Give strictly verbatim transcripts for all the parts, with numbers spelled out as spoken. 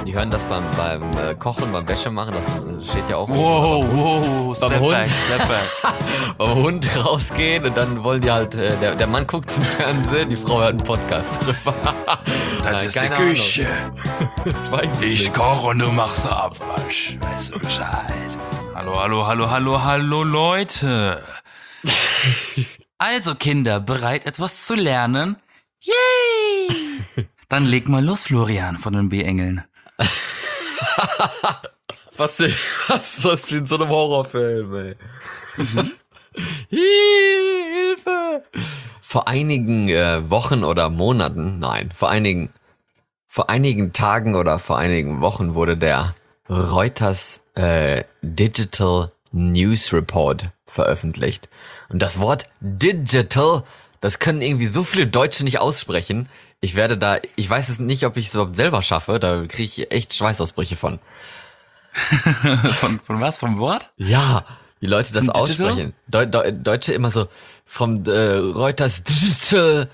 Die hören das beim, beim äh, Kochen, beim Wäsche machen, das steht ja auch. Wow, wow, beim step Hund, back, step back. beim Hund rausgehen und dann wollen die halt, äh, der, der Mann guckt zum Fernsehen, die Frau hört einen Podcast drüber. Das Nein, ist die keine Küche. Ich weiß Ich nicht. koche und du machst Abwasch. Weißt du Bescheid? Hallo, hallo, hallo, hallo, hallo, Leute. Also, Kinder, bereit, etwas zu lernen? Yay! Dann leg mal los, Florian, von den B-Engeln. Was, was, was wie in so einem Horrorfilm, ey. Mhm. Hilfe! Vor einigen äh, Wochen oder Monaten, nein, vor einigen, vor einigen Tagen oder vor einigen Wochen wurde der Reuters äh, Digital News Report veröffentlicht. Und das Wort Digital, das können irgendwie so viele Deutsche nicht aussprechen. Ich werde da, ich weiß es nicht, ob ich es überhaupt selber schaffe, da kriege ich echt Schweißausbrüche von. von, von was? Vom Wort? Ja, wie Leute das Von Digital? aussprechen. Deu Deu Deutsche immer so vom äh, Reuters Digital.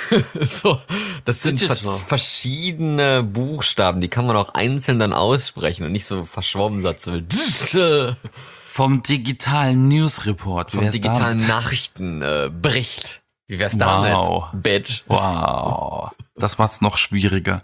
So, das sind Digital. vers verschiedene Buchstaben, die kann man auch einzeln dann aussprechen und nicht so verschwommen so Digital. Vom digitalen News Report. Wie Vom wär's digitalen damit? Nachrichtenbericht. Äh, Bericht. Wie wär's Wow. damit, Bitch? Wow, das macht's noch schwieriger.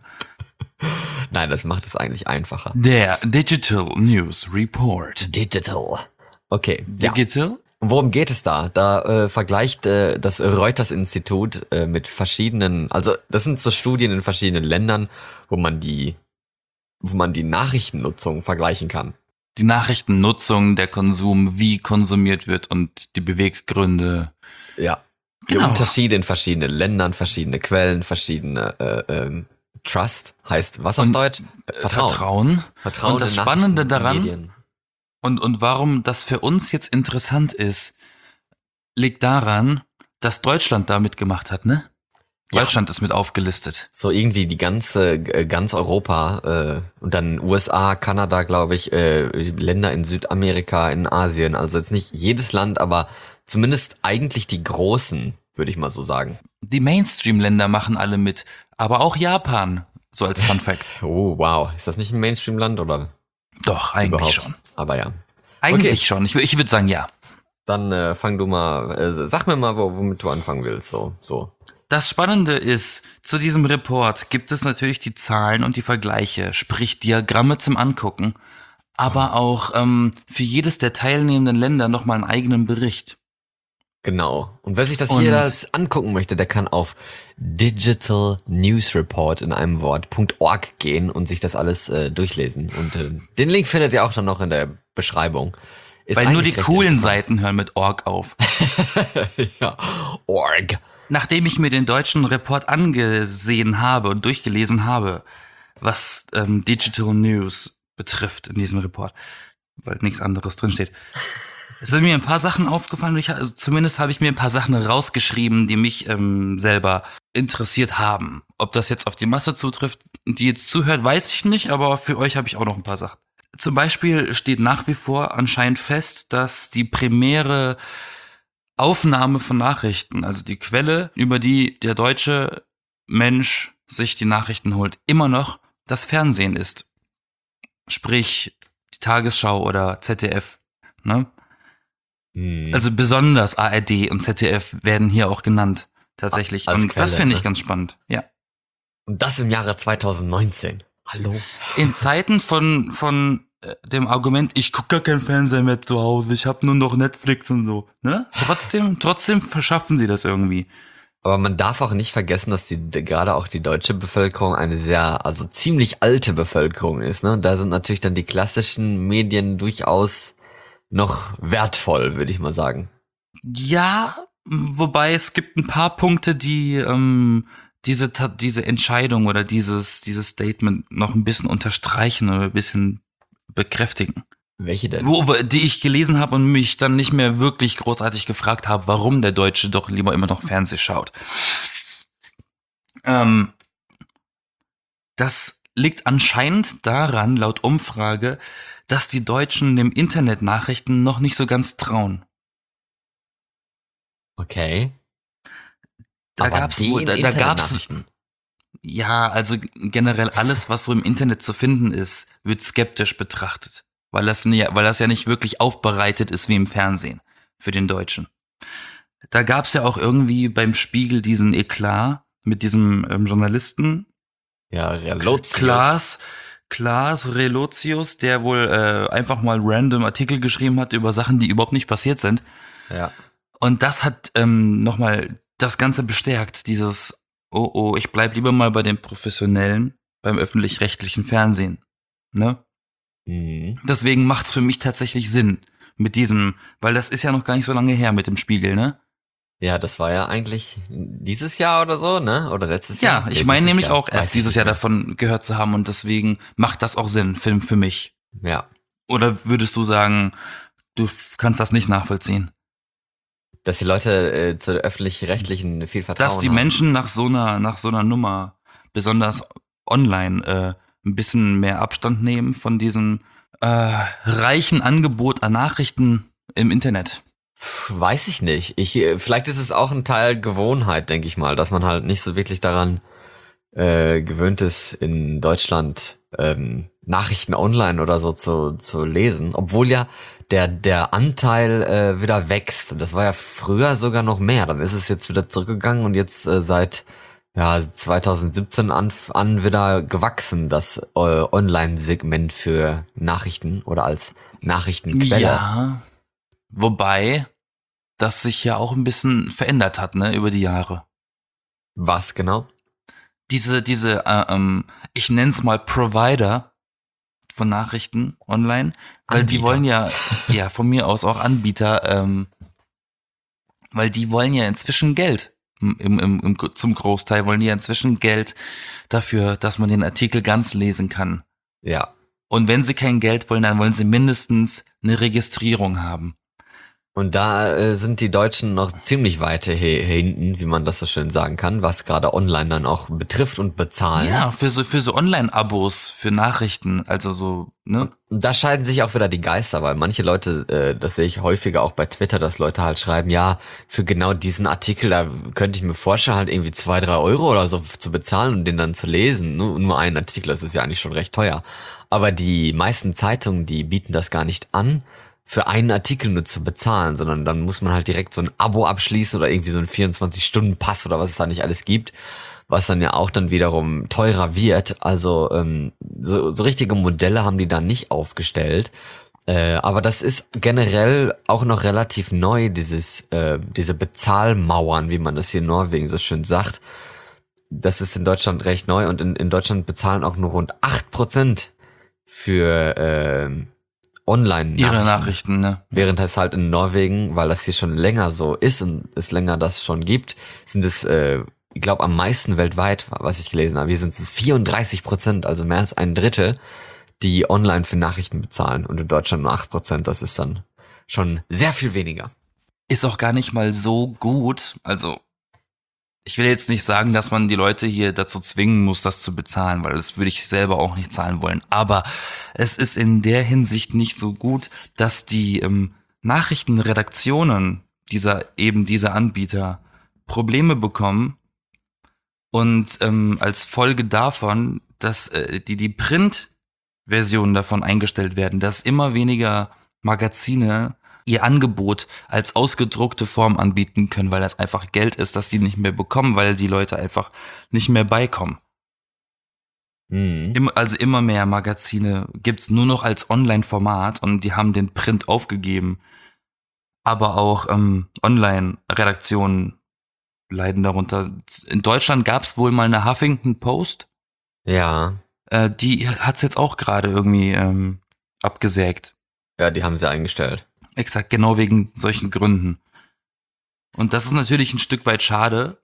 Nein, das macht es eigentlich einfacher. Der Digital News Report. Digital. Okay, ja. Digital? Und worum geht es da? Da äh, vergleicht äh, das Reuters-Institut äh, mit verschiedenen, also das sind so Studien in verschiedenen Ländern, wo man die, wo man die Nachrichtennutzung vergleichen kann. Die Nachrichtennutzung, der Konsum, wie konsumiert wird und die Beweggründe. Ja. Die Genau. Unterschiede in verschiedenen Ländern, verschiedene Quellen, verschiedene äh, ähm, Trust heißt was auf Und, Deutsch? Äh, Vertrauen. Vertrauen. Vertrauen Und das in Spannende Nachrichten, daran, Medien. und, und warum das für uns jetzt interessant ist, liegt daran, dass Deutschland da mitgemacht hat, ne? Ja. Deutschland ist mit aufgelistet. So irgendwie die ganze, äh, ganz Europa äh, und dann U S A, Kanada, glaube ich, äh, Länder in Südamerika, in Asien. Also jetzt nicht jedes Land, aber zumindest eigentlich die großen, würde ich mal so sagen. Die Mainstream-Länder machen alle mit, aber auch Japan, so als Fun Fact. Oh, wow. Ist das nicht ein Mainstream-Land oder Doch, eigentlich überhaupt? schon. Aber ja. Eigentlich Okay. schon. Ich, wür- ich würde sagen, ja. Dann äh, fang du mal, äh, sag mir mal, wo, womit du anfangen willst. So, so. Das Spannende ist, zu diesem Report gibt es natürlich die Zahlen und die Vergleiche, sprich Diagramme zum Angucken, aber auch ähm, für jedes der teilnehmenden Länder nochmal einen eigenen Bericht. Genau. Und wer sich das Und- hier jetzt angucken möchte, der kann auf Digital News Report in einem Wort.org gehen und sich das alles äh, durchlesen. Und äh, den Link findet ihr auch dann noch in der Beschreibung. Ist Weil nur die eigentlich recht coolen interessant. Seiten hören mit Org auf. Ja, Org. Nachdem ich mir den deutschen Report angesehen habe und durchgelesen habe, was ähm, Digital News betrifft in diesem Report, weil nichts anderes drinsteht, es sind mir ein paar Sachen aufgefallen. Ich, also zumindest habe ich mir ein paar Sachen rausgeschrieben, die mich ähm, selber interessiert haben. Ob das jetzt auf die Masse zutrifft, die jetzt zuhört, weiß ich nicht, aber für euch habe ich auch noch ein paar Sachen. Zum Beispiel steht nach wie vor anscheinend fest, dass die primäre Aufnahme von Nachrichten, also die Quelle, über die der deutsche Mensch sich die Nachrichten holt, immer noch das Fernsehen ist. Sprich, die Tagesschau oder Z D F, ne? Hm. Also besonders A R D und Z D F werden hier auch genannt, tatsächlich. Als Und Quelle, das finde ich ne? ganz spannend, ja. Und das im Jahre zwanzig neunzehn. Hallo? In Zeiten von, von äh, dem Argument, ich gucke gar kein Fernsehen mehr zu Hause, ich habe nur noch Netflix und so, ne? Trotzdem, trotzdem verschaffen sie das irgendwie. Aber man darf auch nicht vergessen, dass die gerade auch die deutsche Bevölkerung eine sehr, also ziemlich alte Bevölkerung ist, ne? Und da sind natürlich dann die klassischen Medien durchaus noch wertvoll, würde ich mal sagen. Ja, wobei es gibt ein paar Punkte, die ähm, diese Ta- diese Entscheidung oder dieses dieses Statement noch ein bisschen unterstreichen oder ein bisschen bekräftigen. Welche denn? Wo, wo- die ich gelesen habe und mich dann nicht mehr wirklich großartig gefragt habe, warum der Deutsche doch lieber immer noch Fernseh schaut. Ähm, das liegt anscheinend daran, laut Umfrage, dass die Deutschen dem Internetnachrichten noch nicht so ganz trauen. Okay. Da Aber gab's den wohl, da, da gab's, Internetnachrichten. Ja, also generell alles, was so im Internet zu finden ist, wird skeptisch betrachtet, weil das, nie, weil das ja nicht wirklich aufbereitet ist wie im Fernsehen für den Deutschen. Da gab's ja auch irgendwie beim Spiegel diesen Eklat mit diesem ähm, Journalisten. Ja, Relotius. Klaas, Klaas Relotius, der wohl äh, einfach mal random Artikel geschrieben hat über Sachen, die überhaupt nicht passiert sind. Ja. Und das hat ähm, nochmal das Ganze bestärkt, dieses, oh oh, ich bleib lieber mal bei den Professionellen, beim öffentlich-rechtlichen Fernsehen. Ne? Mhm. Deswegen macht's für mich tatsächlich Sinn mit diesem, weil das ist ja noch gar nicht so lange her mit dem Spiegel, ne? Ja, das war ja eigentlich dieses Jahr oder so, ne? Oder letztes Ja, Jahr? ich Nee, meine dieses nämlich Jahr. auch Weiß erst ich dieses nicht Jahr mehr. davon gehört zu haben und deswegen macht das auch Sinn, Film für mich. Ja. Oder würdest du sagen, du f- kannst das nicht nachvollziehen? Dass die Leute äh, zu öffentlich-rechtlichen viel Vertrauen Dass die haben. Menschen nach so einer, nach so einer Nummer, besonders online, äh, ein bisschen mehr Abstand nehmen von diesem äh, reichen Angebot an Nachrichten im Internet. Puh, weiß ich nicht. Ich, äh, vielleicht ist es auch ein Teil Gewohnheit, denke ich mal, dass man halt nicht so wirklich daran äh, gewöhnt ist, in Deutschland ähm, Nachrichten online oder so zu, zu lesen, obwohl ja der, der Anteil äh, wieder wächst. Und das war ja früher sogar noch mehr. Dann ist es jetzt wieder zurückgegangen und jetzt äh, seit ja, zwanzig siebzehn an, an wieder gewachsen, das äh, Online-Segment für Nachrichten oder als Nachrichtenquelle. Ja, wobei das sich ja auch ein bisschen verändert hat, ne, über die Jahre. Was genau? Diese, diese, äh, ähm, ich nenn's mal Provider von Nachrichten online, weil die Anbieter. wollen ja, ja, von mir aus auch Anbieter, ähm, weil die wollen ja inzwischen Geld. Im, im, im, zum Großteil wollen die ja inzwischen Geld dafür, dass man den Artikel ganz lesen kann. Ja. Und wenn sie kein Geld wollen, dann wollen sie mindestens eine Registrierung haben. Und da äh, sind die Deutschen noch ziemlich weit he- hinten, wie man das so schön sagen kann, was gerade online dann auch betrifft und bezahlen. Ja, für so, für so Online-Abos, für Nachrichten, also so, ne? Und da scheiden sich auch wieder die Geister, weil manche Leute, äh, das sehe ich häufiger auch bei Twitter, dass Leute halt schreiben, ja, für genau diesen Artikel, da könnte ich mir vorstellen, halt irgendwie zwei, drei Euro oder so zu bezahlen und den dann zu lesen. Nur, nur einen Artikel, das ist ja eigentlich schon recht teuer. Aber die meisten Zeitungen, die bieten das gar nicht an, für einen Artikel nur zu bezahlen, sondern dann muss man halt direkt so ein Abo abschließen oder irgendwie so einen vierundzwanzig-Stunden-Pass oder was es da nicht alles gibt, was dann ja auch dann wiederum teurer wird. Also ähm, so, so richtige Modelle haben die da nicht aufgestellt. Äh, aber das ist generell auch noch relativ neu, dieses äh, diese Bezahlmauern, wie man das hier in Norwegen so schön sagt. Das ist in Deutschland recht neu und in, in Deutschland bezahlen auch nur rund acht Prozent für äh, Online-Nachrichten. Ihre Nachrichten, ne? Während es halt in Norwegen, weil das hier schon länger so ist und es länger das schon gibt, sind es, äh, ich glaube, am meisten weltweit, was ich gelesen habe. Hier sind es vierunddreißig Prozent, also mehr als ein Drittel, die online für Nachrichten bezahlen. Und in Deutschland nur acht Prozent, das ist dann schon sehr viel weniger. Ist auch gar nicht mal so gut. Also, ich will jetzt nicht sagen, dass man die Leute hier dazu zwingen muss, das zu bezahlen, weil das würde ich selber auch nicht zahlen wollen. Aber es ist in der Hinsicht nicht so gut, dass die ähm, Nachrichtenredaktionen dieser eben dieser Anbieter Probleme bekommen und ähm, als Folge davon, dass äh, die die Print-Versionen davon eingestellt werden, dass immer weniger Magazine ihr Angebot als ausgedruckte Form anbieten können, weil das einfach Geld ist, das die nicht mehr bekommen, weil die Leute einfach nicht mehr beikommen. Mhm. Immer, also immer mehr Magazine gibt's nur noch als Online-Format und die haben den Print aufgegeben. Aber auch ähm, Online-Redaktionen leiden darunter. In Deutschland gab's wohl mal eine Huffington Post. Ja, Äh, die hat's jetzt auch gerade irgendwie ähm, abgesägt. ja, die haben sie eingestellt. Exakt, genau wegen solchen Gründen. Und das ist natürlich ein Stück weit schade.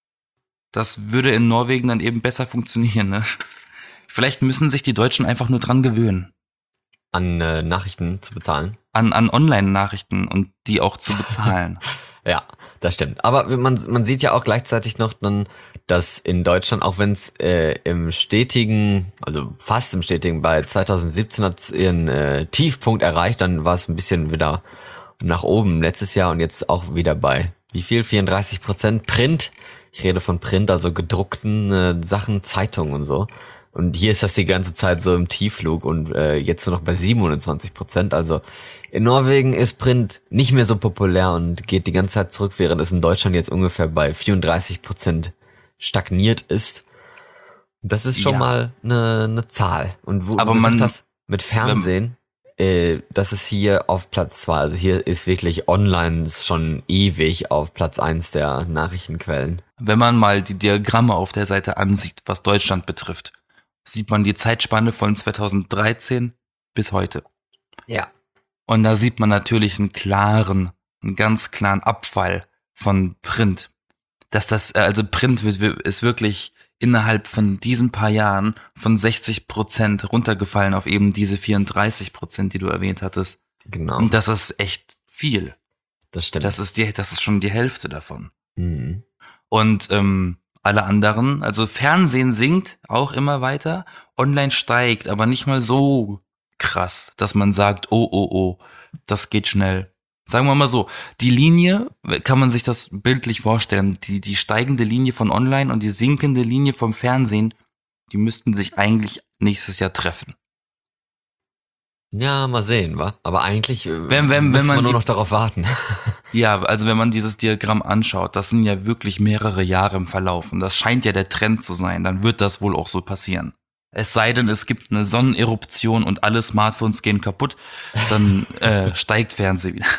Das würde in Norwegen dann eben besser funktionieren, ne? Vielleicht müssen sich die Deutschen einfach nur dran gewöhnen. An äh, Nachrichten zu bezahlen. An, an Online-Nachrichten und die auch zu bezahlen. Ja, das stimmt. Aber man, man sieht ja auch gleichzeitig noch dann, dass in Deutschland, auch wenn es äh, im stetigen, also fast im stetigen, bei zwanzig siebzehn hat es ihren äh, Tiefpunkt erreicht, dann war es ein bisschen wieder nach oben letztes Jahr und jetzt auch wieder bei wie viel? vierunddreißig Prozent Print Ich rede von Print, also gedruckten äh, Sachen, Zeitungen und so. Und hier ist das die ganze Zeit so im Tiefflug und äh, jetzt nur noch bei siebenundzwanzig Prozent. Also in Norwegen ist Print nicht mehr so populär und geht die ganze Zeit zurück, während es in Deutschland jetzt ungefähr bei vierunddreißig Prozent stagniert ist. Das ist schon Ja. mal eine, eine Zahl. Und wo Aber du gesagt man- hast, mit Fernsehen, äh, das ist hier auf Platz zwei. Also hier ist wirklich online schon ewig auf Platz eins der Nachrichtenquellen. Wenn man mal die Diagramme auf der Seite ansieht, was Deutschland betrifft, sieht man die Zeitspanne von zweitausenddreizehn bis heute. Ja. Und da sieht man natürlich einen klaren, einen ganz klaren Abfall von Print. Dass das, äh, also Print wird, ist wirklich innerhalb von diesen paar Jahren von sechzig Prozent runtergefallen auf eben diese vierunddreißig Prozent, die du erwähnt hattest. Genau, Und das ist echt viel. das stimmt. Das ist die, das ist schon die Hälfte davon. Mhm. Und ähm, alle anderen, also Fernsehen sinkt auch immer weiter, online steigt, aber nicht mal so krass, dass man sagt, oh, oh, oh, das geht schnell. Sagen wir mal so, die Linie, kann man sich das bildlich vorstellen, die, die steigende Linie von online und die sinkende Linie vom Fernsehen, die müssten sich eigentlich nächstes Jahr treffen. Ja, mal sehen, wa? Aber eigentlich äh, Wenn- wenn- wenn müssen man wir nur die- noch darauf warten. Ja, also wenn man dieses Diagramm anschaut, das sind ja wirklich mehrere Jahre im Verlauf und das scheint ja der Trend zu sein, dann wird das wohl auch so passieren. Es sei denn, es gibt eine Sonneneruption und alle Smartphones gehen kaputt, dann äh, steigt Fernsehen wieder.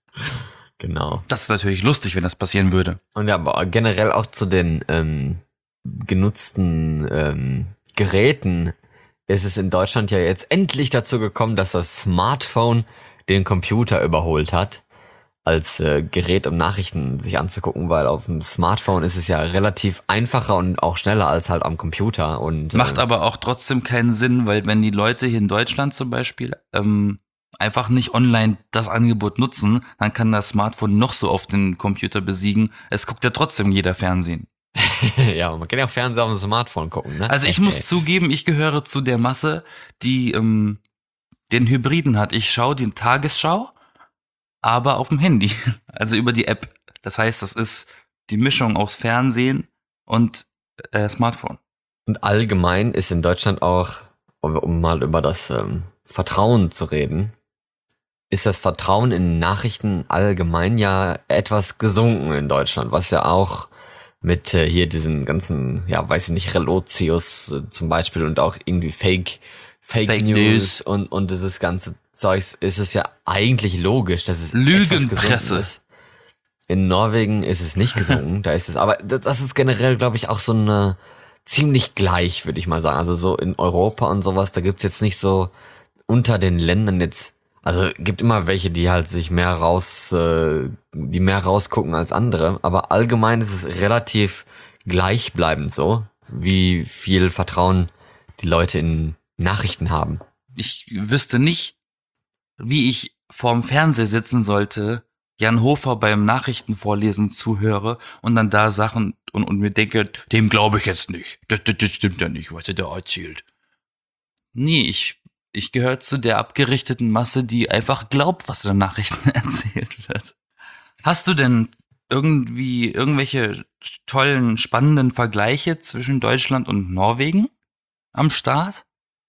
Genau. Das ist natürlich lustig, wenn das passieren würde. Und ja, aber generell auch zu den ähm, genutzten ähm, Geräten ist es in Deutschland ja jetzt endlich dazu gekommen, dass das Smartphone den Computer überholt hat als äh, Gerät, um Nachrichten sich anzugucken, weil auf dem Smartphone ist es ja relativ einfacher und auch schneller als halt am Computer. Und Macht äh, aber auch trotzdem keinen Sinn, weil wenn die Leute hier in Deutschland zum Beispiel ähm, einfach nicht online das Angebot nutzen, dann kann das Smartphone noch so oft den Computer besiegen. Es guckt ja trotzdem jeder Fernsehen. ja, man kann ja auch Fernseher auf dem Smartphone gucken, ne? Also ich Echt, muss ey. zugeben, ich gehöre zu der Masse, die ähm, den Hybriden hat. Ich schaue die Tagesschau, aber auf dem Handy, also über die App. Das heißt, das ist die Mischung aus Fernsehen und äh, Smartphone. Und allgemein ist in Deutschland auch, um, um mal über das ähm, Vertrauen zu reden, ist das Vertrauen in Nachrichten allgemein ja etwas gesunken in Deutschland, was ja auch mit äh, hier diesen ganzen, ja, weiß ich nicht, Relotius äh, zum Beispiel und auch irgendwie Fake, Fake, Fake News, News. und und dieses ganze Zeugs, ist es ja eigentlich logisch, dass es Lügenpresse. etwas gesunken ist. In Norwegen ist es nicht gesunken, da ist es, aber d- das ist generell, glaube ich, auch so eine ziemlich gleich, würde ich mal sagen. Also so in Europa und sowas, da gibt's jetzt nicht so unter den Ländern jetzt, also gibt immer welche, die halt sich mehr raus, äh, die mehr rausgucken als andere, aber allgemein ist es relativ gleichbleibend so, wie viel Vertrauen die Leute in Nachrichten haben. Ich wüsste nicht, wie ich vorm Fernseher sitzen sollte, Jan Hofer beim Nachrichtenvorlesen zuhöre und dann da Sachen und, und mir denke, dem glaube ich jetzt nicht. Das, das, das stimmt ja nicht, was er da erzählt. Nee, ich, ich gehöre zu der abgerichteten Masse, die einfach glaubt, was in den Nachrichten erzählt wird. Hast du denn irgendwie irgendwelche tollen, spannenden Vergleiche zwischen Deutschland und Norwegen am Start?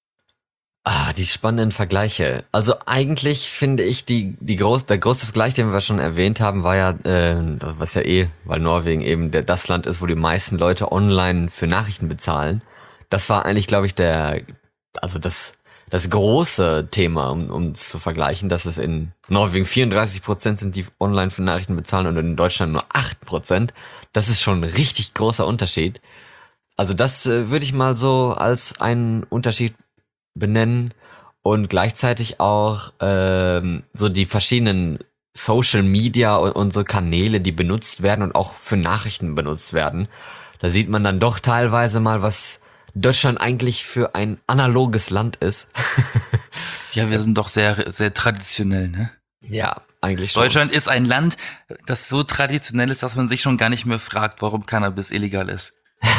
Ah, die spannenden Vergleiche. Also eigentlich finde ich die die groß der große Vergleich, den wir schon erwähnt haben, war ja äh, was ja eh, weil Norwegen eben der das Land ist, wo die meisten Leute online für Nachrichten bezahlen. Das war eigentlich, glaube ich, der also das das große Thema, um um es zu vergleichen, dass es in Norwegen vierunddreißig Prozent sind, die online für Nachrichten bezahlen und in Deutschland nur acht Prozent. Das ist schon ein richtig großer Unterschied. Also das äh, würde ich mal so als einen Unterschied benennen und gleichzeitig auch ähm, so die verschiedenen Social Media und, und so Kanäle, die benutzt werden und auch für Nachrichten benutzt werden. Da sieht man dann doch teilweise mal, was Deutschland eigentlich für ein analoges Land ist. Ja, wir sind doch sehr, sehr traditionell, ne? Ja, eigentlich schon. Deutschland ist ein Land, das so traditionell ist, dass man sich schon gar nicht mehr fragt, warum Cannabis illegal ist.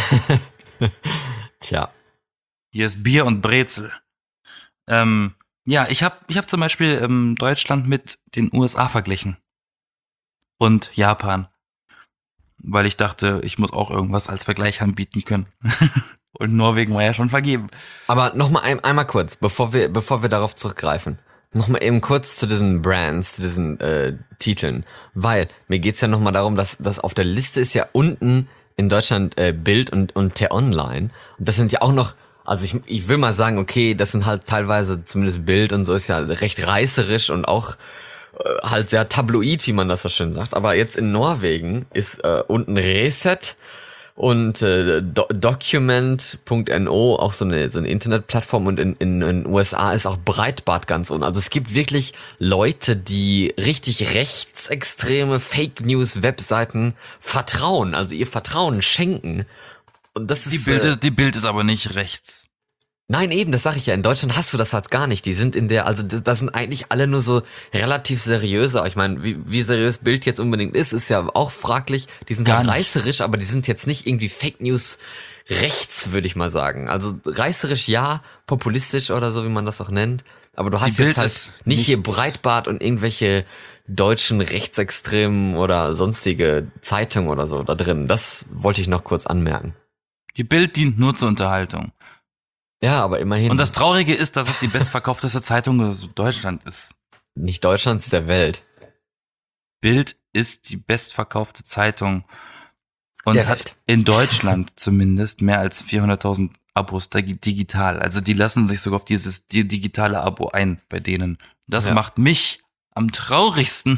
Tja, Hier ist Bier und Brezel. Ähm, ja, ich habe ich hab zum Beispiel ähm, Deutschland mit den U S A verglichen. Und Japan. weil ich dachte, ich muss auch irgendwas als Vergleich anbieten können. Und Norwegen war ja schon vergeben. Aber nochmal ein, einmal kurz, bevor wir, bevor wir darauf zurückgreifen. Nochmal eben kurz zu diesen Brands, zu diesen äh, Titeln. Weil mir geht's ja nochmal darum, dass, dass auf der Liste ist ja unten in Deutschland äh, Bild und, und T-Online. Und das sind ja auch noch, also ich, ich will mal sagen, okay, das sind halt teilweise, zumindest Bild und so ist ja recht reißerisch und auch äh, halt sehr tabloid, wie man das so schön sagt. Aber jetzt in Norwegen ist äh, unten Reset und äh, Do- Document Punkt no, auch so eine so eine Internetplattform, und in, in, in den U S A ist auch Breitbart ganz unten. Also es gibt wirklich Leute, die richtig rechtsextreme Fake News Webseiten vertrauen, also ihr Vertrauen schenken. Und das Die ist Bild, äh, ist, die Bild ist aber nicht rechts. Nein, eben, das sag ich ja. In Deutschland hast du das halt gar nicht. Die sind in der, also das, das sind eigentlich alle nur so relativ seriöse. Ich meine, wie, wie seriös Bild jetzt unbedingt ist, ist ja auch fraglich. Die sind Gar halt nicht. reißerisch, aber die sind jetzt nicht irgendwie Fake News rechts, würde ich mal sagen. Also reißerisch ja, populistisch oder so, wie man das auch nennt. Aber du hast Die jetzt Bild halt ist nicht hier nichts. Breitbart und irgendwelche deutschen Rechtsextremen oder sonstige Zeitungen oder so da drin. Das wollte ich noch kurz anmerken. Die Bild dient nur zur Unterhaltung. Ja, aber immerhin. Und das Traurige ist, dass es die bestverkaufteste Zeitung in Deutschland ist. Nicht Deutschlands, der Welt. Bild ist die bestverkaufte Zeitung und Der hat Welt. in Deutschland zumindest mehr als vierhunderttausend Abos dig- digital. Also die lassen sich sogar auf dieses di- digitale Abo ein bei denen. Das Ja. macht mich am traurigsten.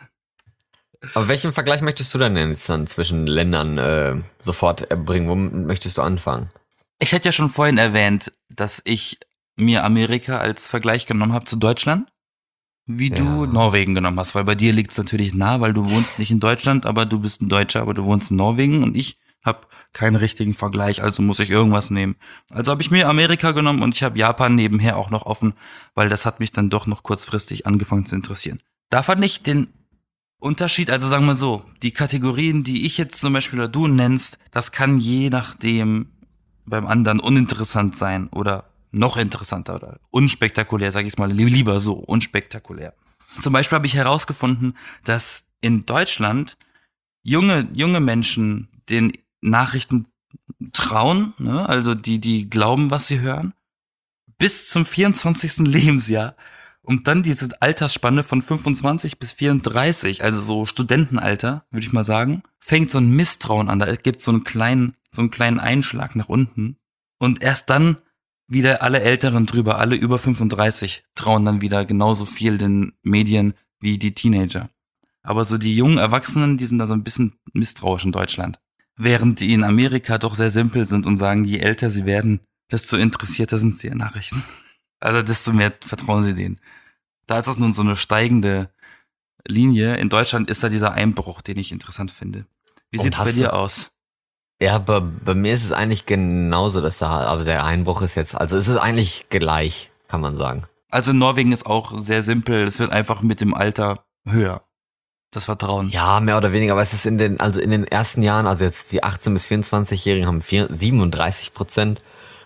Aber welchen Vergleich möchtest du denn jetzt dann zwischen Ländern äh, sofort erbringen? Womit möchtest du anfangen? Ich hatte ja schon vorhin erwähnt, dass ich mir Amerika als Vergleich genommen habe zu Deutschland, wie du Ja. Norwegen genommen hast, weil bei dir liegt es natürlich nah, weil du wohnst nicht in Deutschland, aber du bist ein Deutscher, aber du wohnst in Norwegen und ich habe keinen richtigen Vergleich, also muss ich irgendwas nehmen. Also habe ich mir Amerika genommen und ich habe Japan nebenher auch noch offen, weil das hat mich dann doch noch kurzfristig angefangen zu interessieren. Da fand ich den Unterschied, also sagen wir so, die Kategorien, die ich jetzt zum Beispiel oder du nennst, das kann je nachdem beim anderen uninteressant sein oder noch interessanter oder unspektakulär, sage ich mal, li- lieber so, unspektakulär. Zum Beispiel habe ich herausgefunden, dass in Deutschland junge, junge Menschen den Nachrichten trauen, ne? Also die, die glauben, was sie hören, bis zum vierundzwanzigsten Lebensjahr und dann diese Altersspanne von fünfundzwanzig bis vierunddreißig, also so Studentenalter, würde ich mal sagen, fängt so ein Misstrauen an. Da gibt es so einen kleinen, so einen kleinen Einschlag nach unten. Und erst dann wieder alle Älteren drüber, alle über fünfunddreißig, trauen dann wieder genauso viel den Medien wie die Teenager. Aber so die jungen Erwachsenen, die sind da so ein bisschen misstrauisch in Deutschland. Während die in Amerika doch sehr simpel sind und sagen, je älter sie werden, desto interessierter sind sie an Nachrichten. Also desto mehr vertrauen sie denen. Da ist das nun so eine steigende Linie. In Deutschland ist da dieser Einbruch, den ich interessant finde. Wie Und sieht's bei hast dir du- aus? Ja, bei, bei mir ist es eigentlich genauso, dass da, aber der Einbruch ist jetzt, also es ist eigentlich gleich, kann man sagen. Also in Norwegen ist auch sehr simpel. Es wird einfach mit dem Alter höher. Das Vertrauen. Ja, mehr oder weniger, aber es ist in den, also in den ersten Jahren, also jetzt die achtzehn- bis vierundzwanzigjährigen haben vier, siebenunddreißig Prozent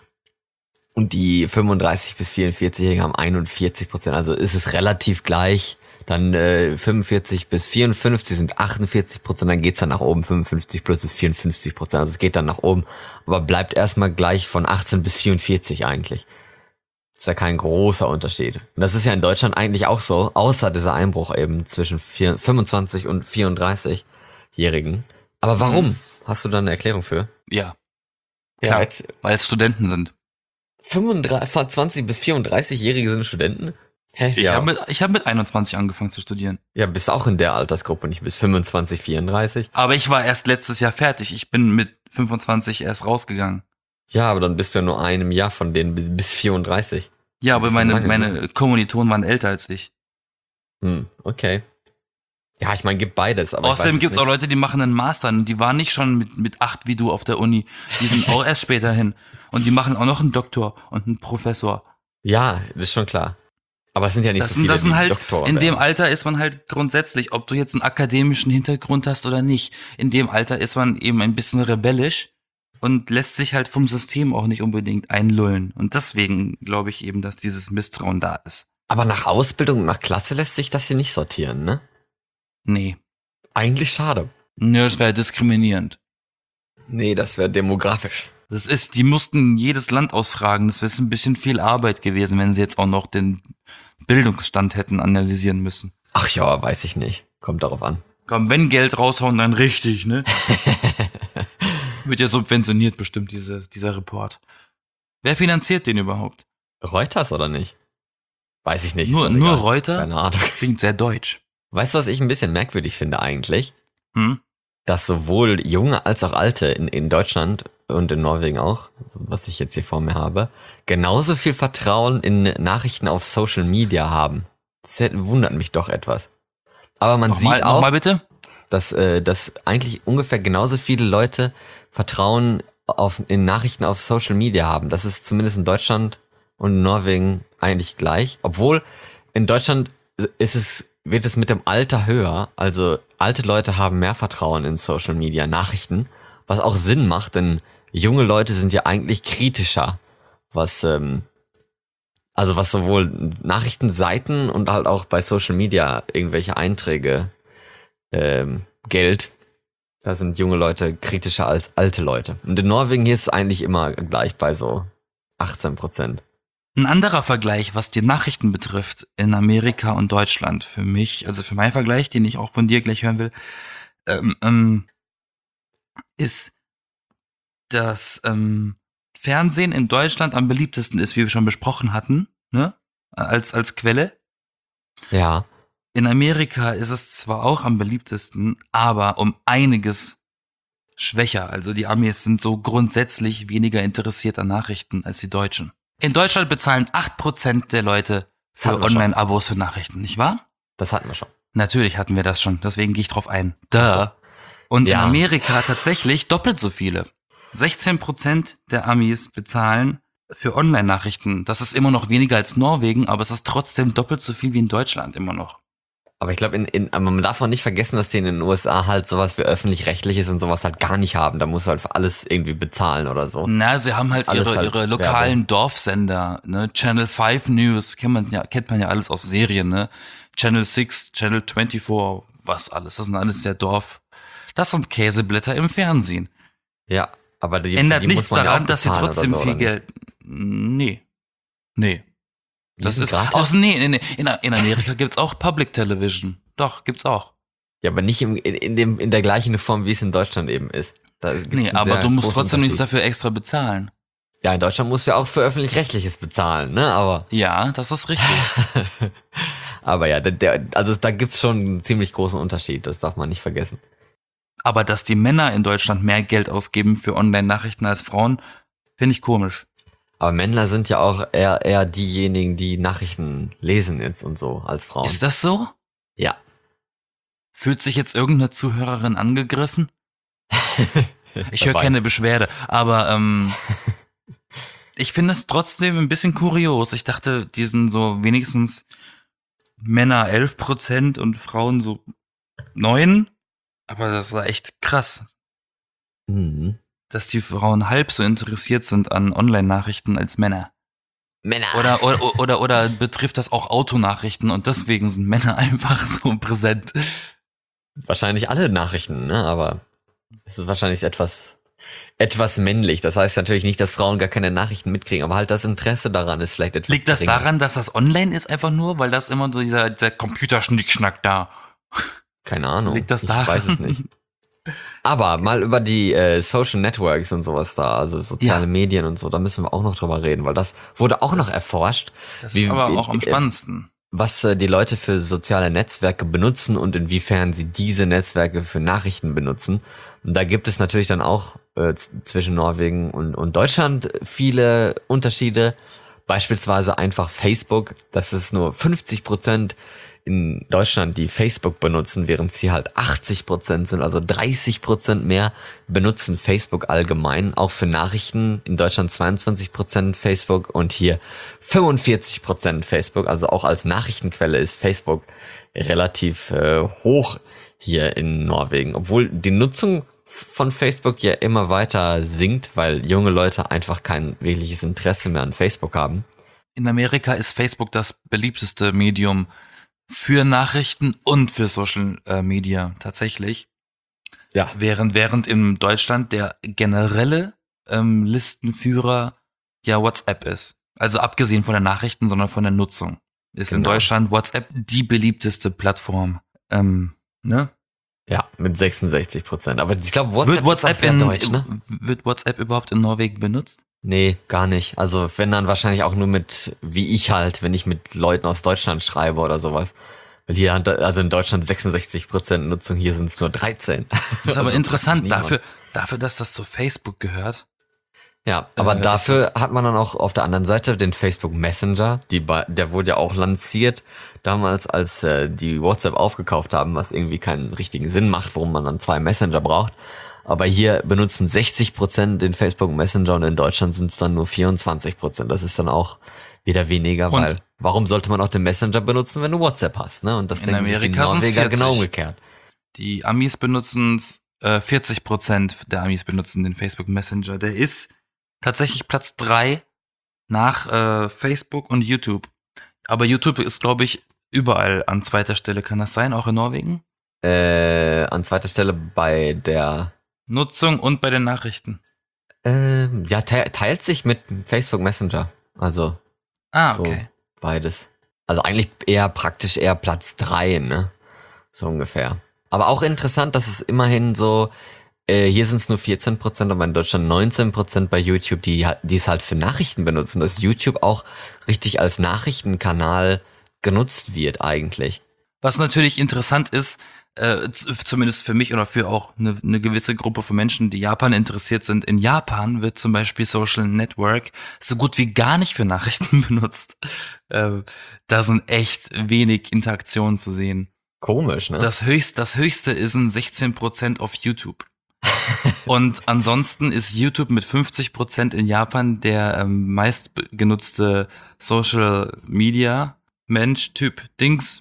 und die fünfunddreißig- bis vierundvierzigjährigen haben einundvierzig Prozent, also ist es relativ gleich. Dann äh, fünfundvierzig bis vierundfünfzig sind achtundvierzig Prozent, dann geht's dann nach oben, fünfundfünfzig plus ist vierundfünfzig Prozent, also es geht dann nach oben, aber bleibt erstmal gleich von achtzehn bis vierundvierzig eigentlich. Ist ja kein großer Unterschied. Und das ist ja in Deutschland eigentlich auch so, außer dieser Einbruch eben zwischen vier, fünfundzwanzig und vierunddreißig-Jährigen. Aber warum? Hast du da eine Erklärung für? Ja, Ja, Klar. jetzt weil es Studenten sind. fünfundzwanzig bis vierunddreißig-Jährige sind Studenten? Hä? Ich ja. habe mit, ich hab mit einundzwanzig angefangen zu studieren. ja, bist auch in der Altersgruppe, nicht bis fünfundzwanzig, vierunddreißig. Aber ich war erst letztes Jahr fertig. Ich bin mit fünfundzwanzig erst rausgegangen. Ja, aber dann bist du ja nur einem Jahr von denen bis vierunddreißig. Ja, aber Das ist meine, lange, meine Kommilitonen waren älter als ich. Hm, okay. Ja, ich meine, gibt beides. Aber Außerdem ich weiß gibt's nicht. auch Leute, die machen einen Master und die waren nicht schon mit, mit acht wie du auf der Uni. Die sind auch erst später hin. Und die machen auch noch einen Doktor und einen Professor. Ja, das ist schon klar. Aber es sind ja nicht Das so sind, viele, das sind die halt, Doktoren in dem werden. Alter ist man halt grundsätzlich, ob du jetzt einen akademischen Hintergrund hast oder nicht, in dem Alter ist man eben ein bisschen rebellisch und lässt sich halt vom System auch nicht unbedingt einlullen. Und deswegen glaube ich eben, dass dieses Misstrauen da ist. Aber nach Ausbildung und nach Klasse lässt sich das hier nicht sortieren, ne? Nee. Eigentlich schade. Nö, das wäre diskriminierend. Nee, das wäre demografisch. Das ist, die mussten jedes Land ausfragen. Das wäre ein bisschen viel Arbeit gewesen, wenn sie jetzt auch noch den Bildungsstand hätten analysieren müssen. Ach ja, weiß ich nicht. Kommt darauf an. Komm, wenn Geld raushauen, dann richtig, ne? Wird ja subventioniert bestimmt, diese, dieser Report. Wer finanziert den überhaupt? Reuters oder nicht? Weiß ich nicht. Nur, ist doch nur egal. Reuter? Keine Ahnung. Klingt sehr deutsch. Weißt du, was ich ein bisschen merkwürdig finde eigentlich? Hm? Dass sowohl junge als auch alte in, in Deutschland und in Norwegen auch, was ich jetzt hier vor mir habe, genauso viel Vertrauen in Nachrichten auf Social Media haben. Das wundert mich doch etwas. Aber man Nochmal, sieht auch, nochmal bitte? dass, äh, dass eigentlich ungefähr genauso viele Leute Vertrauen auf, in Nachrichten auf Social Media haben. Das ist zumindest in Deutschland und in Norwegen eigentlich gleich. Obwohl in Deutschland ist es, wird es mit dem Alter höher. Also alte Leute haben mehr Vertrauen in Social Media Nachrichten, was auch Sinn macht, denn junge Leute sind ja eigentlich kritischer, was ähm, also was sowohl Nachrichtenseiten und halt auch bei Social Media irgendwelche Einträge ähm, Geld. Da sind junge Leute kritischer als alte Leute. Und in Norwegen hier ist es eigentlich immer gleich bei so achtzehn Prozent. Ein anderer Vergleich, was die Nachrichten betrifft, in Amerika und Deutschland, für mich, also für meinen Vergleich, den ich auch von dir gleich hören will, ähm, ähm, ist, dass ähm, Fernsehen in Deutschland am beliebtesten ist, wie wir schon besprochen hatten, ne? Als, als Quelle. Ja. In Amerika ist es zwar auch am beliebtesten, aber um einiges schwächer. Also die Amis sind so grundsätzlich weniger interessiert an Nachrichten als die Deutschen. In Deutschland bezahlen acht Prozent der Leute für Online-Abos für Nachrichten, nicht wahr? Das hatten wir schon. Natürlich hatten wir das schon, deswegen gehe ich drauf ein. Duh. Und Ja. in Amerika tatsächlich doppelt so viele. sechzehn Prozent der Amis bezahlen für Online-Nachrichten. Das ist immer noch weniger als Norwegen, aber es ist trotzdem doppelt so viel wie in Deutschland immer noch. Aber ich glaube, in, in, aber man darf auch nicht vergessen, dass die in den U S A halt sowas wie öffentlich-rechtliches und sowas halt gar nicht haben. Da musst du halt für alles irgendwie bezahlen oder so. Na, sie haben halt Alles ihre, halt ihre lokalen Werbung. Dorfsender, ne? Channel fünf News, kennt man ja, kennt man ja alles aus Serien, ne? Channel sechs, Channel vierundzwanzig, was alles. Das sind alles der Dorf. Das sind Käseblätter im Fernsehen. Ja, aber die, Ändert die muss nichts man ja daran, auch dass sie bezahlen trotzdem oder so, viel oder nicht? Geld. Nee. Nee. Die Das sind ist. gratis? Aus, nee, nee, nee. In, in Amerika gibt's auch Public Television. Doch, gibt's auch. Ja, aber nicht im, in, in, dem, in der gleichen Form, wie es in Deutschland eben ist. Da gibt's Nee, einen aber sehr du musst großen trotzdem nichts Unterschied. dafür extra bezahlen. Ja, in Deutschland musst du ja auch für öffentlich-rechtliches bezahlen, ne? Aber, Ja, das ist richtig. aber ja, der, der, also da gibt's schon einen ziemlich großen Unterschied. Das darf man nicht vergessen. Aber dass die Männer in Deutschland mehr Geld ausgeben für Online-Nachrichten als Frauen, finde ich komisch. Aber Männer sind ja auch eher, eher diejenigen, die Nachrichten lesen jetzt und so, als Frauen. Ist das so? Ja. Fühlt sich jetzt irgendeine Zuhörerin angegriffen? Ich Wer höre keine weiß. Beschwerde, aber ähm, ich finde es trotzdem ein bisschen kurios. Ich dachte, die sind so wenigstens Männer elf Prozent und Frauen so neun. Aber das war echt krass, Mhm. dass die Frauen halb so interessiert sind an Online-Nachrichten als Männer. Männer. Oder, oder, oder, oder betrifft das auch Autonachrichten und deswegen sind Männer einfach so präsent. Wahrscheinlich alle Nachrichten, ne? Aber es ist wahrscheinlich etwas, etwas männlich. Das heißt natürlich nicht, dass Frauen gar keine Nachrichten mitkriegen, aber halt das Interesse daran ist vielleicht etwas Liegt das geringer. daran, dass das online ist einfach nur, weil das immer so dieser, dieser Computerschnickschnack da. Keine Ahnung. Liegt das ich daran? weiß es nicht. Aber mal über die äh, Social Networks und sowas da, also soziale Ja. Medien und so, da müssen wir auch noch drüber reden, weil das wurde auch noch erforscht, Das Wie- ist aber wie- auch am äh, spannendsten. was äh, die Leute für soziale Netzwerke benutzen und inwiefern sie diese Netzwerke für Nachrichten benutzen. Und da gibt es natürlich dann auch äh, z- zwischen Norwegen und, und Deutschland viele Unterschiede. Beispielsweise einfach Facebook, das ist nur fünfzig Prozent in Deutschland, die Facebook benutzen, während sie halt achtzig Prozent sind, also dreißig Prozent mehr benutzen Facebook allgemein, auch für Nachrichten. In Deutschland zweiundzwanzig Prozent Facebook und hier fünfundvierzig Prozent Facebook, also auch als Nachrichtenquelle ist Facebook relativ äh, hoch hier in Norwegen, obwohl die Nutzung von Facebook ja immer weiter sinkt, weil junge Leute einfach kein wirkliches Interesse mehr an Facebook haben. In Amerika ist Facebook das beliebteste Medium für Nachrichten und für Social äh, Media tatsächlich. Ja. Während, während in Deutschland der generelle ähm, Listenführer ja WhatsApp ist. Also abgesehen von den Nachrichten, sondern von der Nutzung. Ist in Genau. Deutschland WhatsApp die beliebteste Plattform. Ähm, ne? Ja, mit sechsundsechzig Prozent. Aber ich glaube, WhatsApp, Wird WhatsApp, ist auch sehr in, deutsch, ne? wird WhatsApp überhaupt in Norwegen benutzt? Nee, gar nicht. Also wenn dann wahrscheinlich auch nur mit, wie ich halt, wenn ich mit Leuten aus Deutschland schreibe oder sowas. Weil hier, hat- also in Deutschland sechsundsechzig Prozent Nutzung, hier sind es nur dreizehn. Das ist aber Also interessant, praktisch dafür, niemand. dafür, dass das zu Facebook gehört. Ja, aber Äh, ist dafür das- hat man dann auch auf der anderen Seite den Facebook Messenger, die, bei- der wurde ja auch lanciert damals, als äh, die WhatsApp aufgekauft haben, was irgendwie keinen richtigen Sinn macht, warum man dann zwei Messenger braucht. Aber hier benutzen sechzig Prozent den Facebook Messenger und in Deutschland sind es dann nur vierundzwanzig Prozent. Das ist dann auch wieder weniger, Und- weil warum sollte man auch den Messenger benutzen, wenn du WhatsApp hast, ne? Und das In denken sich die Amerika sind's Norweger vierzig. genau umgekehrt. Die Amis benutzen, äh, vierzig Prozent der Amis benutzen den Facebook Messenger. Der ist tatsächlich Platz drei nach äh, Facebook und YouTube. Aber YouTube ist, glaube ich, überall an zweiter Stelle. Kann das sein? Auch in Norwegen? Äh, an zweiter Stelle bei der Nutzung und bei den Nachrichten. Ähm, ja, te teilt sich mit Facebook Messenger. Also Ah, so okay. beides. Also eigentlich eher praktisch eher Platz drei, ne? So ungefähr. Aber auch interessant, dass es immerhin so, äh, hier sind es nur vierzehn Prozent, aber in Deutschland neunzehn Prozent bei YouTube, die, ha- die es halt für Nachrichten benutzen. Dass YouTube auch richtig als Nachrichtenkanal genutzt wird eigentlich. Was natürlich interessant ist, äh, z- zumindest für mich oder für auch eine, eine gewisse Gruppe von Menschen, die Japan interessiert sind. In Japan wird zum Beispiel Social Network so gut wie gar nicht für Nachrichten benutzt. Äh, da sind echt wenig Interaktionen zu sehen. Komisch, ne? Das höchste, das höchste ist ein sechzehn Prozent auf YouTube. Und ansonsten ist YouTube mit fünfzig Prozent in Japan der ähm, meist be- genutzte Social Media Mensch, Typ, Dings.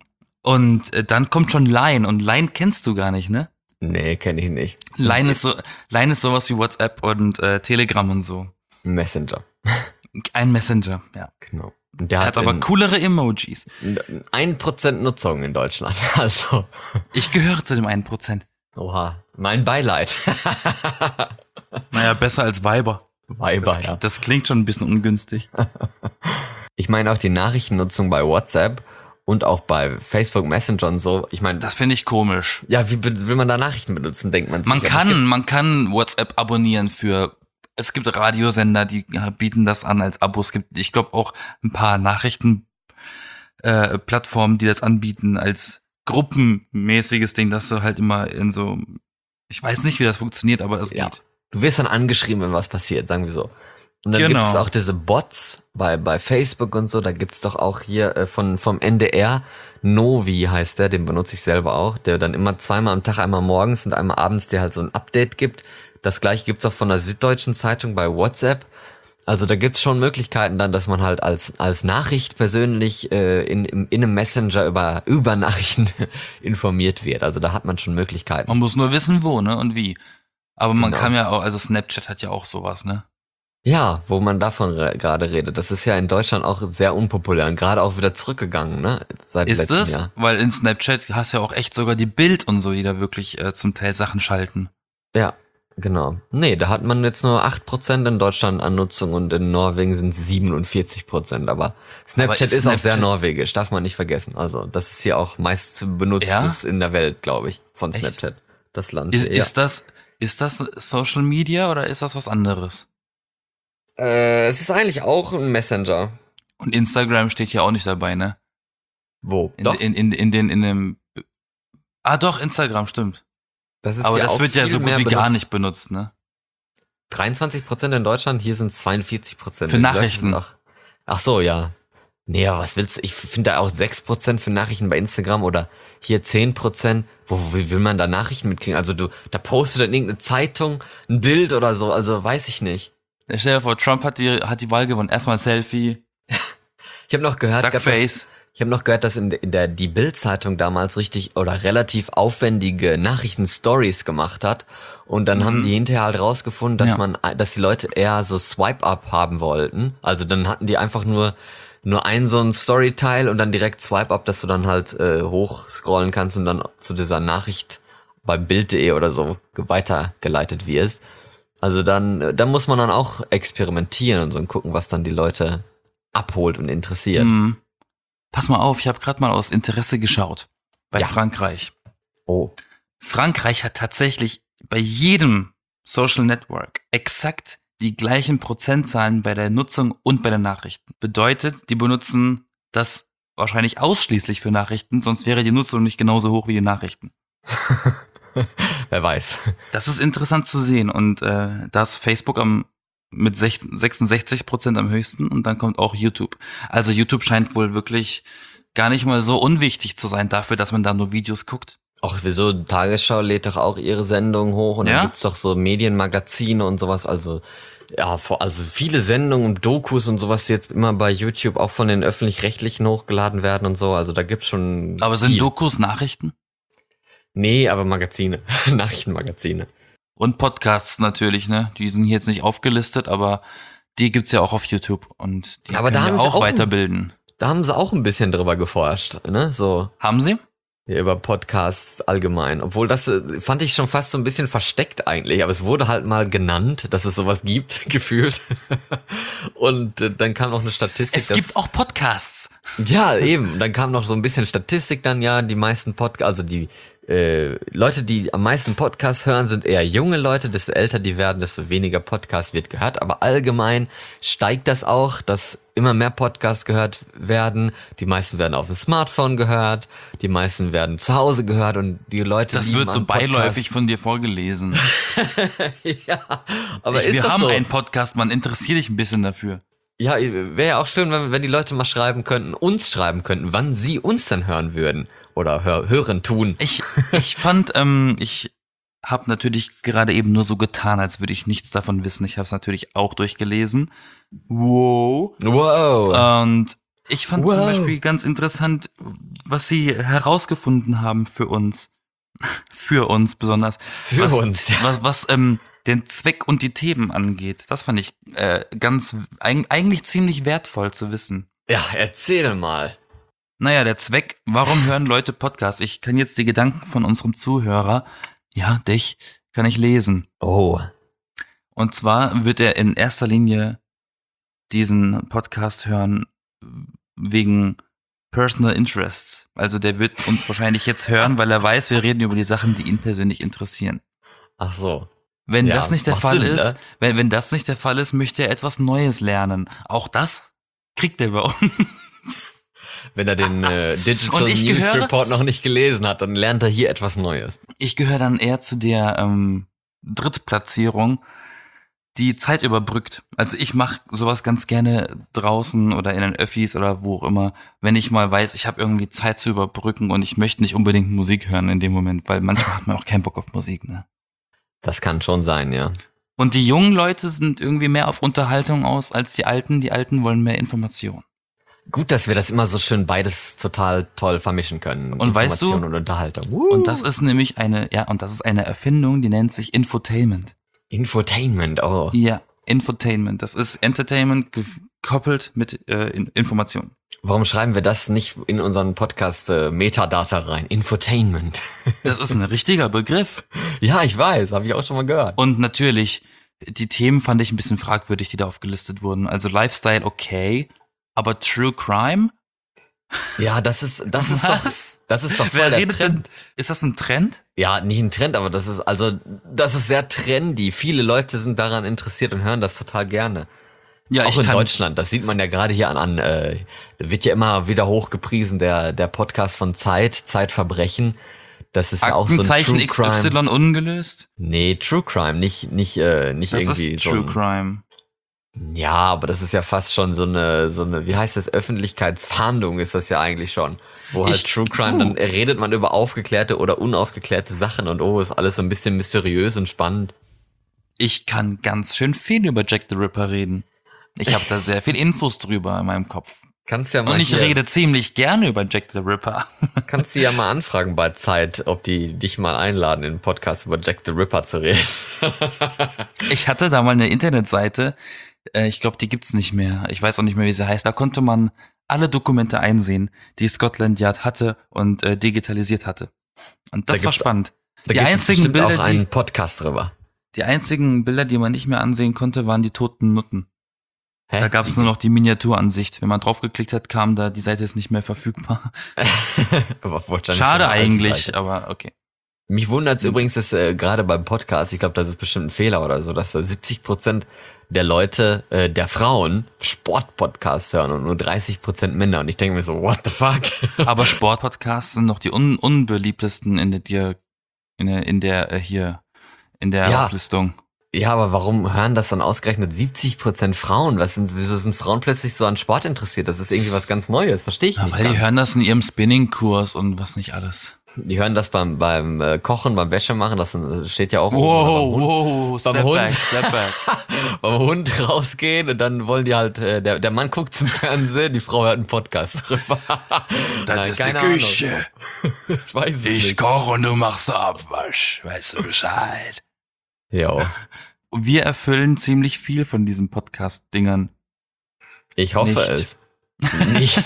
Und äh, dann kommt schon Line und Line kennst du gar nicht, ne? Nee, kenne ich nicht. Line ist so, Line ist sowas wie WhatsApp und äh, Telegram und so. Messenger. Ein Messenger, ja. Genau. Und der Er hat, hat aber in- coolere Emojis. ein Prozent Nutzung in Deutschland. Also, Ich gehöre zu dem einen Prozent. oha, mein Beileid. Naja, besser als Weiber. Weiber, Das, ja. das klingt schon ein bisschen ungünstig. Ich meine auch die Nachrichtennutzung bei WhatsApp und auch bei Facebook Messenger und so. Ich meine, Das finde ich komisch. ja, wie be- will man da Nachrichten benutzen, denkt man. Man sich. Aber es kann, man kann WhatsApp abonnieren für, es gibt Radiosender, die ja, bieten das an als Abo. Es gibt, ich glaube, auch ein paar Nachrichten, äh, Plattformen, die das anbieten als gruppenmäßiges Ding, dass du halt immer in so, ich weiß nicht, wie das funktioniert, aber das Ja. geht. Du wirst dann angeschrieben, wenn was passiert, sagen wir so. Und dann Genau. gibt es auch diese Bots bei, bei Facebook und so, da gibt's doch auch hier äh, von, vom N D R, Novi heißt der, den benutze ich selber auch, der dann immer zweimal am Tag, einmal morgens und einmal abends dir halt so ein Update gibt. Das gleiche gibt's auch von der Süddeutschen Zeitung bei WhatsApp. Also da gibt's schon Möglichkeiten dann, dass man halt als, als Nachricht persönlich äh, in, in, in einem Messenger über, über Nachrichten informiert wird. Also da hat man schon Möglichkeiten. Man muss nur wissen, wo, ne, und wie. Aber man Genau. kann ja auch, also Snapchat hat ja auch sowas, ne? Ja, wo man davon re- gerade redet. Das ist ja in Deutschland auch sehr unpopulär und gerade auch wieder zurückgegangen, ne? Seit Ist letztem es? Jahr. Weil in Snapchat hast du ja auch echt sogar die Bild und so, die da wirklich äh, zum Teil Sachen schalten. Ja, genau. Nee, da hat man jetzt nur acht Prozent in Deutschland an Nutzung und in Norwegen sind es siebenundvierzig Prozent. Aber Snapchat ist ist, auch sehr Snapchat- norwegisch, darf man nicht vergessen. Also das ist hier auch meist benutztes in der Welt, glaube ich, von Echt? Snapchat. Das Land. Ist, ja. ist das, ist das Social Media oder ist das was anderes? äh, es ist eigentlich auch ein Messenger. Und Instagram steht hier auch nicht dabei, ne? Wo? In, Doch, in, in, in den, in dem, ah doch, Instagram, stimmt. das ist Aber ja das auch wird ja viel so gut mehr wie gar benutzt. nicht benutzt, ne? dreiundzwanzig Prozent in Deutschland, hier sind es zweiundvierzig Prozent. Für Die Leute Nachrichten. sind auch- Ach so, ja. Nee, aber was willst du? Ich finde da auch sechs Prozent für Nachrichten bei Instagram oder hier zehn Prozent. Wo, wo wie will man da Nachrichten mitkriegen? Also du, da postet dann irgendeine Zeitung ein Bild oder so, also weiß ich nicht. Stell dir vor, Trump hat die, hat die Wahl gewonnen. Erstmal Selfie, Ich habe noch gehört, gehabt, dass, Duckface. ich habe noch gehört, dass in, der- in der die Bild-Zeitung damals richtig oder relativ aufwendige Nachrichten-Stories gemacht hat und dann haben die hinterher halt rausgefunden, dass Ja. man, dass die Leute eher so Swipe-Up haben wollten. Also dann hatten die einfach nur nur ein so ein Story-Teil und dann direkt Swipe-Up, dass du dann halt äh, hoch scrollen kannst und dann zu dieser Nachricht beim Bild punkt de oder so weitergeleitet wirst. Also dann, dann muss man dann auch experimentieren und so und gucken, was dann die Leute abholt und interessiert. Hm. Pass mal auf, ich habe gerade mal aus Interesse geschaut. Bei Ja. Frankreich. Oh. Frankreich hat tatsächlich bei jedem Social Network exakt die gleichen Prozentzahlen bei der Nutzung und bei den Nachrichten. Bedeutet, die benutzen das wahrscheinlich ausschließlich für Nachrichten, sonst wäre die Nutzung nicht genauso hoch wie die Nachrichten. Wer weiß. Das ist interessant zu sehen und äh, da ist Facebook am, mit sechsundsechzig Prozent am höchsten und dann kommt auch YouTube. Also YouTube scheint wohl wirklich gar nicht mal so unwichtig zu sein dafür, dass man da nur Videos guckt. Auch wieso, Tagesschau lädt doch auch ihre Sendungen hoch und Ja? dann gibt's doch so Medienmagazine und sowas, also ja, vor, also viele Sendungen und Dokus und sowas, die jetzt immer bei YouTube auch von den Öffentlich-Rechtlichen hochgeladen werden und so, also da gibt's schon Aber sind viel. Dokus Nachrichten? Nee, aber Magazine, Nachrichtenmagazine. Und Podcasts natürlich, ne? Die sind hier jetzt nicht aufgelistet, aber die gibt's ja auch auf YouTube und die Aber da können haben ja sie auch auch- weiterbilden. Da haben sie auch ein bisschen drüber geforscht, ne, so Haben sie? ja, über Podcasts allgemein. Obwohl das äh, fand ich schon fast so ein bisschen versteckt eigentlich, aber es wurde halt mal genannt, dass es sowas gibt, gefühlt. Und äh, dann kam noch eine Statistik. Es dass, gibt auch Podcasts. Ja, eben. Dann kam noch so ein bisschen Statistik dann, ja, die meisten Podcasts, also die äh, Leute, die am meisten Podcasts hören, sind eher junge Leute. Desto älter die werden, desto weniger Podcasts wird gehört. Aber allgemein steigt das auch, dass immer mehr Podcasts gehört werden. Die meisten werden auf dem Smartphone gehört. Die meisten werden zu Hause gehört und die Leute Das lieben wird so am Podcast- beiläufig von dir vorgelesen. ja, aber ich, ist wir das haben so? einen Podcast, man interessiert dich ein bisschen dafür. Ja, wäre ja auch schön, wenn, wenn die Leute mal schreiben könnten, uns schreiben könnten, wann sie uns dann hören würden oder hör, hören tun. Ich, ich fand, ähm, ich habe natürlich gerade eben nur so getan, als würde ich nichts davon wissen. Ich habe es natürlich auch durchgelesen. Wow. Wow. Und ich fand zum Wow. Beispiel ganz interessant, was sie herausgefunden haben für uns. Für uns besonders. Für was, uns, ja. Was, was ähm, den Zweck und die Themen angeht. Das fand ich äh, ganz, eig- eigentlich ziemlich wertvoll zu wissen. Ja, erzähl mal. Naja, der Zweck, warum hören Leute Podcasts? Ich kann jetzt die Gedanken von unserem Zuhörer, ja, dich, kann ich lesen. Oh. Und zwar wird er in erster Linie diesen Podcast hören wegen Personal Interests. Also der wird uns wahrscheinlich jetzt hören, weil er weiß, wir reden über die Sachen, die ihn persönlich interessieren. Ach so. Wenn Ja, das nicht der macht Fall Sinn, ist, ne? wenn, wenn das nicht der Fall ist, möchte er etwas Neues lernen. Auch das kriegt er bei uns. Wenn er den äh, Digital Und ich News gehöre- Report noch nicht gelesen hat, dann lernt er hier etwas Neues. Ich gehöre dann eher zu der ähm, Drittplatzierung, die Zeit überbrückt. Also ich mache sowas ganz gerne draußen oder in den Öffis oder wo auch immer, wenn ich mal weiß, ich habe irgendwie Zeit zu überbrücken und ich möchte nicht unbedingt Musik hören in dem Moment, weil manchmal hat man auch keinen Bock auf Musik, ne? Das kann schon sein, ja. Und die jungen Leute sind irgendwie mehr auf Unterhaltung aus als die Alten. Die Alten wollen mehr Information. Gut, dass wir das immer so schön beides total toll vermischen können. Und weißt du- Information und Unterhaltung. Uh. Und das ist nämlich eine, ja, und das ist eine Erfindung, die nennt sich Infotainment. Infotainment, oh. Ja, Infotainment. Das ist Entertainment gekoppelt mit äh, in- Information. Warum schreiben wir das nicht in unseren Podcast äh, Metadata rein? Infotainment. Das ist ein richtiger Begriff. Ja, ich weiß, habe ich auch schon mal gehört. Und natürlich, die Themen fand ich ein bisschen fragwürdig, die da aufgelistet wurden. Also Lifestyle okay, aber True Crime? Ja, das ist das ist doch Was? das ist doch voll Wer der redet denn? Trend. Ist das ein Trend? Ja, nicht ein Trend, aber das ist also das ist sehr trendy. Viele Leute sind daran interessiert und hören das total gerne. Ja, Auch in Deutschland, das sieht man ja gerade hier an, an äh, wird ja immer wieder hochgepriesen, der der Podcast von Zeit, Zeitverbrechen. Das ist ja auch so ein Aktenzeichen True Crime. X Y ungelöst? Nee, True Crime, nicht nicht äh, nicht Das irgendwie ist so True ein, Crime. Ja, aber das ist ja fast schon so eine so eine wie heißt das, Öffentlichkeitsfahndung ist das ja eigentlich schon. Wo halt Ich- True Crime, dann redet man über aufgeklärte oder unaufgeklärte Sachen und oh, ist alles so ein bisschen mysteriös und spannend. Ich kann ganz schön viel über Jack the Ripper reden. Ich habe da sehr viel Infos drüber in meinem Kopf. Kannst ja mal Und ich hier, rede ziemlich gerne über Jack the Ripper. kannst du ja mal anfragen bei Zeit, ob die dich mal einladen, in den Podcast über Jack the Ripper zu reden. Ich hatte da mal eine Internetseite, äh, ich glaube, die gibt's nicht mehr. Ich weiß auch nicht mehr, wie sie heißt. Da konnte man alle Dokumente einsehen, die Scotland Yard hatte und äh, digitalisiert hatte. Und das Da war gibt's- spannend. Da Die gibt es einzigen bestimmt Bilder, auch die- einen Podcast drüber. Die einzigen Bilder, die man nicht mehr ansehen konnte, waren die toten Nutten. Hä? Da gab es nur noch die Miniaturansicht. Wenn man draufgeklickt hat, kam da, die Seite ist nicht mehr verfügbar. Aber wahrscheinlich Schade schon eine alte eigentlich, Seite. aber okay. Mich wundert es Mhm. übrigens, dass äh, gerade beim Podcast, ich glaube, das ist bestimmt ein Fehler oder so, dass äh, siebzig Prozent der Leute, äh, der Frauen, Sportpodcasts hören und nur dreißig Prozent Männer. Und ich denke mir so, what the fuck? Aber Sportpodcasts sind noch die un unbeliebtesten in der, dir- in der, in der äh, hier, in der Ja. Auflistung. Ja, aber warum hören das dann ausgerechnet siebzig Prozent Frauen? Was sind, wieso sind Frauen plötzlich so an Sport interessiert? Das ist irgendwie was ganz Neues, verstehe ich Ja, nicht. weil die ganz. hören das in ihrem Spinning-Kurs und was nicht alles. Die hören das beim, beim äh, Kochen, beim Wäschemachen, das äh, steht ja auch oben, Wow, oder wow, beim step Hund. back, step back. beim Hund rausgehen und dann wollen die halt, äh, der, der Mann guckt zum Fernsehen, die Frau hört einen Podcast drüber. Das Nein, ist die keine Ahnung. Küche. Ich weiß es Ich nicht. koche und du machst Abwasch. Weißt du Bescheid? Jo. Und wir erfüllen ziemlich viel von diesen Podcast-Dingern. Ich hoffe Nicht. es. Nicht.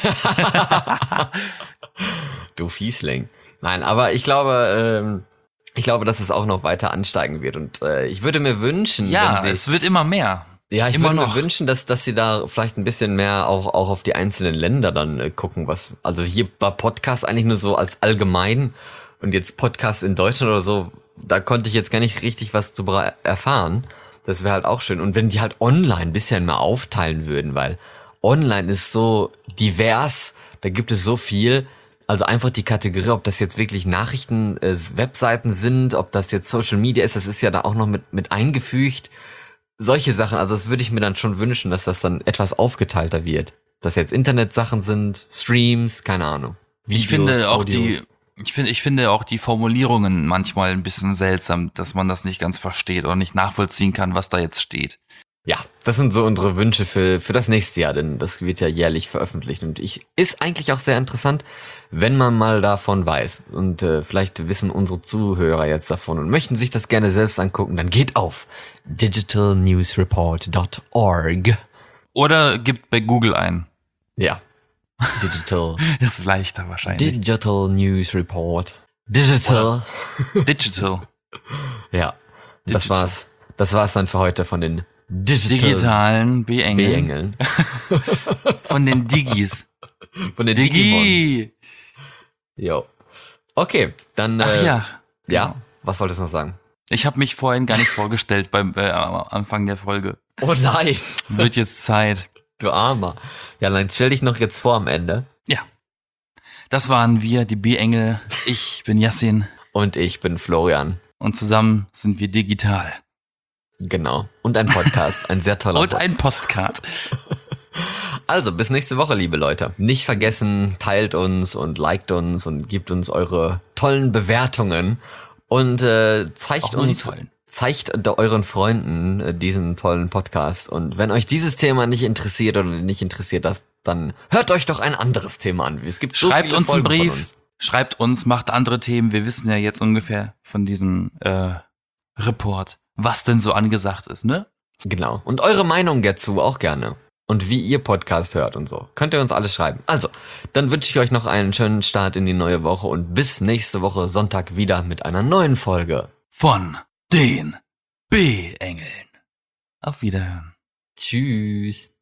Du Fiesling. Nein, aber ich glaube, ähm, ich glaube, dass es auch noch weiter ansteigen wird. Und äh, ich würde mir wünschen, Ja, wenn es sie, wird immer mehr. ja, ich immer würde noch. mir wünschen, dass, dass sie da vielleicht ein bisschen mehr auch, auch auf die einzelnen Länder dann äh, gucken, was, also hier war Podcast eigentlich nur so als allgemein und jetzt Podcast in Deutschland oder so, da konnte ich jetzt gar nicht richtig was drüber erfahren. Das wäre halt auch schön. Und wenn die halt online ein bisschen mehr aufteilen würden, weil online ist so divers, da gibt es so viel. Also einfach die Kategorie, ob das jetzt wirklich Nachrichten, äh, Webseiten sind, ob das jetzt Social Media ist, das ist ja da auch noch mit, mit eingefügt. Solche Sachen, also das würde ich mir dann schon wünschen, dass das dann etwas aufgeteilter wird. Dass jetzt Internetsachen sind, Streams, keine Ahnung. Ich finde auch die, ich finde, ich finde auch die Formulierungen manchmal ein bisschen seltsam, dass man das nicht ganz versteht oder nicht nachvollziehen kann, was da jetzt steht. Ja, das sind so unsere Wünsche für, für das nächste Jahr, denn das wird ja jährlich veröffentlicht. Und ich ist eigentlich auch sehr interessant, wenn man mal davon weiß. Und äh, vielleicht wissen unsere Zuhörer jetzt davon und möchten sich das gerne selbst angucken, dann geht auf digital news report dot org. Oder gibt bei Google ein. Ja, Digital, Ist leichter wahrscheinlich. Digital News Report. Digital. Digital. Ja, das Digital. war's. Das war's dann für heute von den Digital Digitalen B-Engeln. B-Engeln. Von den Digis. Von den Digimon. Digi! Jo. Okay, dann. Ach äh, ja. Ja, was wolltest du noch sagen? Ich habe mich vorhin gar nicht vorgestellt beim äh, am Anfang der Folge. Oh nein, Wird jetzt Zeit. du Armer. Ja, dann stell dich noch jetzt vor am Ende. Ja. Das waren wir, die B-Engel. Ich bin Yassin. Und ich bin Florian. Und zusammen sind wir digital. Genau. Und ein Podcast. Ein sehr toller Und Podcast. ein Postcard. Also, bis nächste Woche, liebe Leute. Nicht vergessen, teilt uns und liked uns und gebt uns eure tollen Bewertungen und äh, zeigt Auch nur die uns, tollen. zeigt de- euren Freunden äh, diesen tollen Podcast. Und wenn euch dieses Thema nicht interessiert oder nicht interessiert, das, dann hört euch doch ein anderes Thema an. Es gibt so Schreibt viele uns einen Folgen von Brief. uns. Schreibt uns, macht andere Themen. Wir wissen ja jetzt ungefähr von diesem äh, Report, was denn so angesagt ist, ne? Genau. Und eure Meinung dazu auch gerne. Und wie ihr Podcast hört und so. Könnt ihr uns alles schreiben. Also, dann wünsche ich euch noch einen schönen Start in die neue Woche und bis nächste Woche Sonntag wieder mit einer neuen Folge. Von den B-Engeln. Auf Wiederhören. Tschüss.